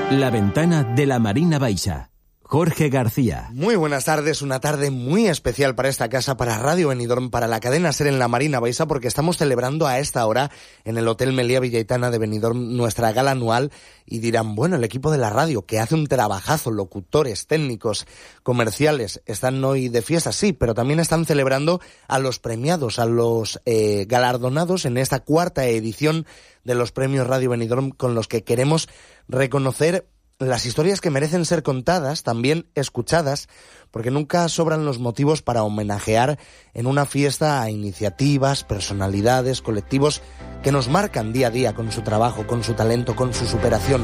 La ventana de la Marina Baixa. Jorge García. Muy buenas tardes, una tarde muy especial para esta casa, para Radio Benidorm, para la cadena SER en la Marina Baixa, porque estamos celebrando a esta hora en el Hotel Meliá Villaitana de Benidorm nuestra gala anual, y dirán, bueno, el equipo de la radio que hace un trabajazo, locutores, técnicos, comerciales, están hoy de fiesta, sí, pero también están celebrando a los premiados, a los galardonados en esta cuarta edición de los premios Radio Benidorm, con los que queremos reconocer las historias que merecen ser contadas, también escuchadas, porque nunca sobran los motivos para homenajear en una fiesta a iniciativas, personalidades, colectivos que nos marcan día a día con su trabajo, con su talento, con su superación.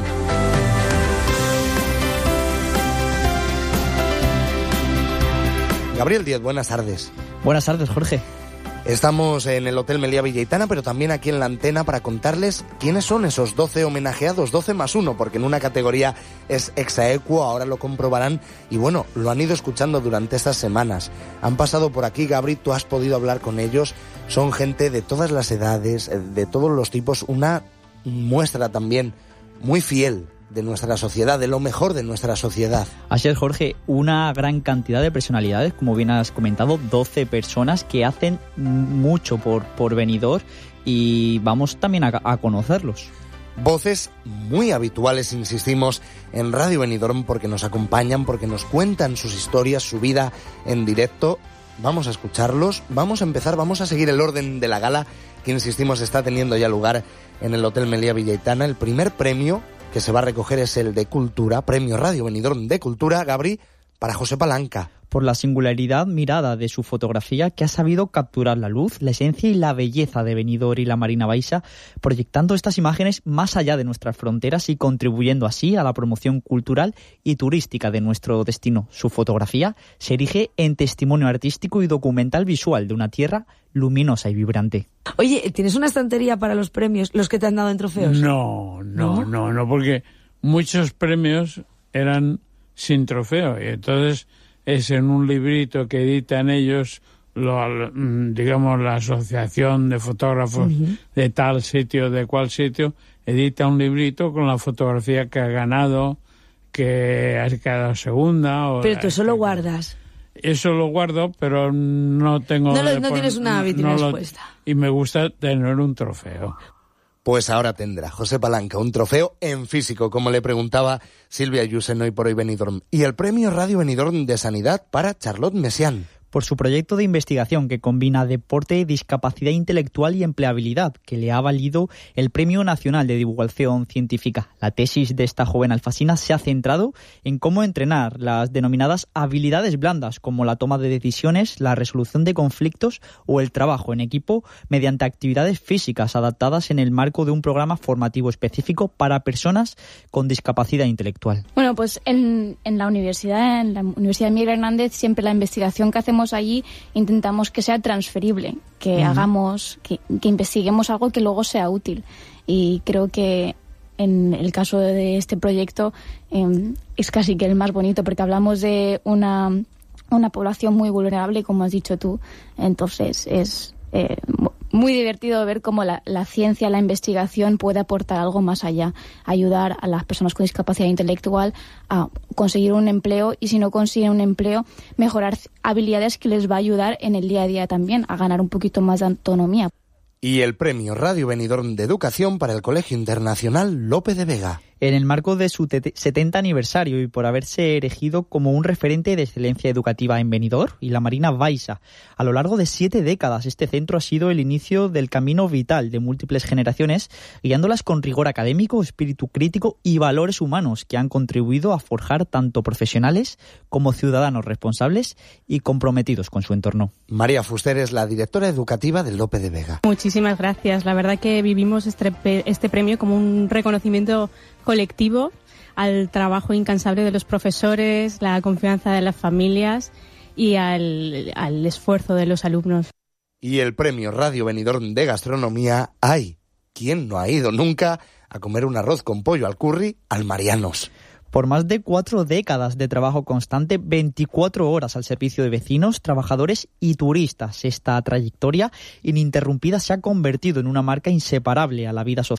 Gabriel Díez, buenas tardes. Buenas tardes, Jorge. Estamos en el Hotel Meliá Villaitana, pero también aquí en la antena para contarles quiénes son esos 12 homenajeados, 12 más 1, porque en una categoría es exaequo, ahora lo comprobarán, y bueno, lo han ido escuchando durante estas semanas. Han pasado por aquí, Gabri, tú has podido hablar con ellos, son gente de todas las edades, de todos los tipos, una muestra también muy fiel de nuestra sociedad, de lo mejor de nuestra sociedad. Así es, Jorge, una gran cantidad de personalidades, como bien has comentado, 12 personas que hacen mucho por Benidorm, y vamos también a conocerlos. Voces muy habituales, insistimos, en Radio Benidorm, porque nos acompañan, porque nos cuentan sus historias, su vida en directo. Vamos a escucharlos, vamos a empezar, vamos a seguir el orden de la gala, que insistimos está teniendo ya lugar en el Hotel Meliá Villaitana. El primer premio que se va a recoger es el de Cultura, Premio Radio Benidorm de Cultura, Gabri, para José Palanca. Por la singularidad mirada de su fotografía, que ha sabido capturar la luz, la esencia y la belleza de Benidorm y la Marina Baixa, proyectando estas imágenes más allá de nuestras fronteras y contribuyendo así a la promoción cultural y turística de nuestro destino. Su fotografía se erige en testimonio artístico y documental visual de una tierra luminosa y vibrante. Oye, ¿tienes una estantería para los premios, los que te han dado en trofeos? No, porque muchos premios eran sin trofeo, y entonces es en un librito que editan ellos, digamos, la asociación de fotógrafos de tal sitio, de cual sitio, edita un librito con la fotografía que ha ganado, que ha quedado segunda. Pero tú eso lo guardas. Eso lo guardo, pero no tengo... No tienes una vitrina expuesta. Y me gusta tener un trofeo. Pues ahora tendrá José Palanca un trofeo en físico, como le preguntaba Silvia Yusen hoy por hoy Benidorm. Y el premio Radio Benidorm de Sanidad para Charlotte Messiaen. Por su proyecto de investigación que combina deporte, discapacidad intelectual y empleabilidad, que le ha valido el Premio Nacional de Divulgación Científica. La tesis de esta joven alfasina se ha centrado en cómo entrenar las denominadas habilidades blandas, como la toma de decisiones, la resolución de conflictos o el trabajo en equipo, mediante actividades físicas adaptadas en el marco de un programa formativo específico para personas con discapacidad intelectual. Bueno, pues en la Universidad de Miguel Hernández, siempre la investigación que hacemos allí intentamos que sea transferible, que hagamos, que investiguemos algo que luego sea útil. Y creo que en el caso de este proyecto es casi que el más bonito, porque hablamos de una población muy vulnerable, como has dicho tú. Entonces es muy divertido ver cómo la ciencia, la investigación puede aportar algo más allá, ayudar a las personas con discapacidad intelectual a conseguir un empleo, y si no consiguen un empleo, mejorar habilidades que les va a ayudar en el día a día también, a ganar un poquito más de autonomía. Y el premio Radio Benidorm de Educación para el Colegio Internacional Lope de Vega. En el marco de su 70 aniversario y por haberse erigido como un referente de excelencia educativa en Benidorm y la Marina Baixa. A lo largo de 7 décadas, este centro ha sido el inicio del camino vital de múltiples generaciones, guiándolas con rigor académico, espíritu crítico y valores humanos que han contribuido a forjar tanto profesionales como ciudadanos responsables y comprometidos con su entorno. María Fuster es la directora educativa del Lope de Vega. Muchísimas gracias. La verdad que vivimos este premio como un reconocimiento colectivo al trabajo incansable de los profesores, la confianza de las familias y al esfuerzo de los alumnos. Y el premio Radio Benidorm de Gastronomía, ¡ay! ¿Quién no ha ido nunca a comer un arroz con pollo al curry al Marianos? Por más de 4 décadas de trabajo constante, 24 horas al servicio de vecinos, trabajadores y turistas, esta trayectoria ininterrumpida se ha convertido en una marca inseparable a la vida social